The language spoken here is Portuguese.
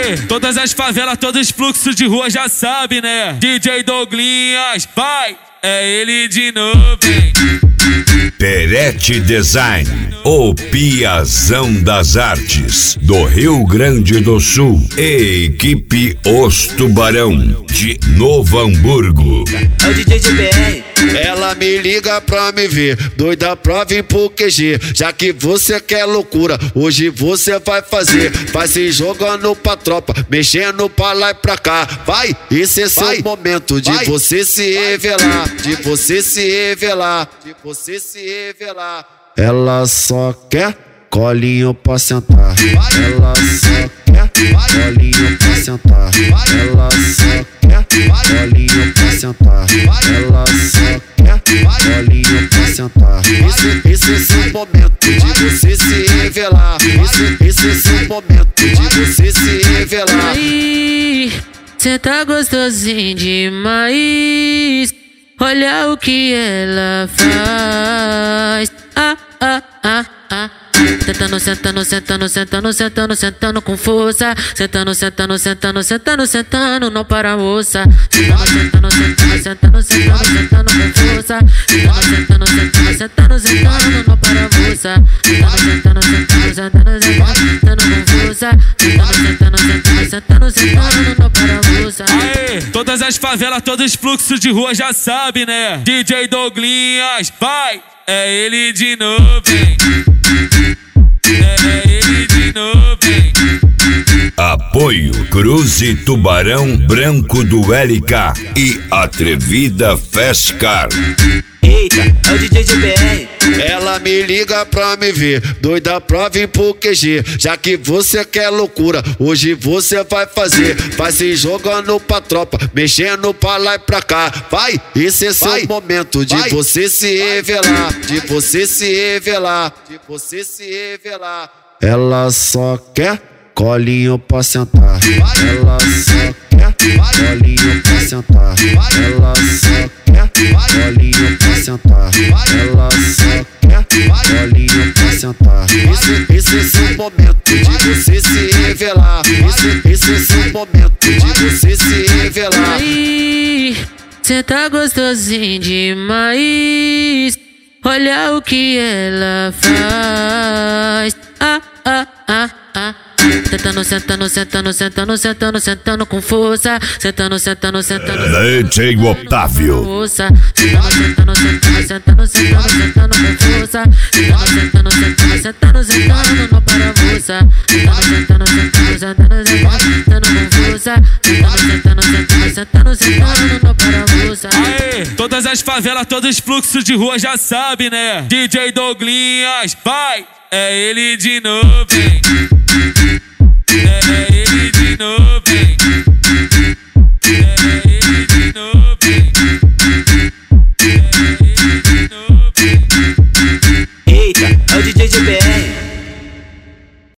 Aê, todas as favelas, todos os fluxos de rua já sabe, né? DJ Douglinhas, vai, é ele de novo, hein? Perete Design, o Piazão das Artes do Rio Grande do Sul e equipe Os Tubarão de Novo Hamburgo. É o DJ de BR. Ela me liga pra me ver, doida pra vir pro QG. Já que você quer loucura, hoje você vai fazer. Vai se jogando pra tropa, mexendo pra lá e pra cá. Vai, esse é seu momento de você se revelar, de você se revelar, de você se revelar. Ela só quer colinho pra sentar. Ela só quer colinho pra sentar. Ela só quer colinho pra sentar. Ela só quer colinho pra sentar. Esse é seu momento de você se revelar. Esse é seu momento de você se revelar. Aí, cê tá gostosinho demais. Olha o que ela faz. Sentando, sentando, sentando, sentando, sentando, sentando com força. Sentando, sentando, sentando, sentando, sentando, não para moça. Sentando, sentando, sentando, sentando, sentando com força. Sentando, sentando, sentando, sentando, não para moça. Sentando, sentando, sentando, sentando com força. Sentando, sentando, sentando, sentando, não para moça. Aê, todas as favelas, todos os fluxos de rua já sabe, né? DJ Douglinhas, vai, é ele de novo, hein? É ele de novo, hein? Apoio Cruze Tubarão Branco do LK e Atrevida Festcar. Eita, é o DJ de BR. Ela me liga pra me ver, doida pra vir pro QG. Já que você quer loucura, hoje você vai fazer. Vai se jogando pra tropa, mexendo pra lá e pra cá. Vai, esse é seu momento de você se revelar, de você se revelar, de você se revelar. Ela só quer colinho pra sentar. Ela só quer colinho pra sentar. Ela só quer colinho pra sentar. Ela só quer colinho pra sentar. Esse é seu momento de você se revelar. Esse é seu momento de você se revelar. Aí, cê tá gostosinho demais. Olha o que ela faz. Sentando, sentando, sentando, sentando, sentando, sentando com força. Sentando, sentando, sentando, DJ Otávio. força. Sentando, sentando, sentando, sentando, sentando, sentando com força. Sentando, sentando, sentando, sentando, sentando, não para moça. Sentando, sentando, sentando, sentando, sentando com força. Sentando, sentando, sentando, sentando, sentando, não para moça. Aê, todas as favelas, todos os fluxos de rua já sabe, né? DJ Douglinhas, vai, é ele de novo, hein?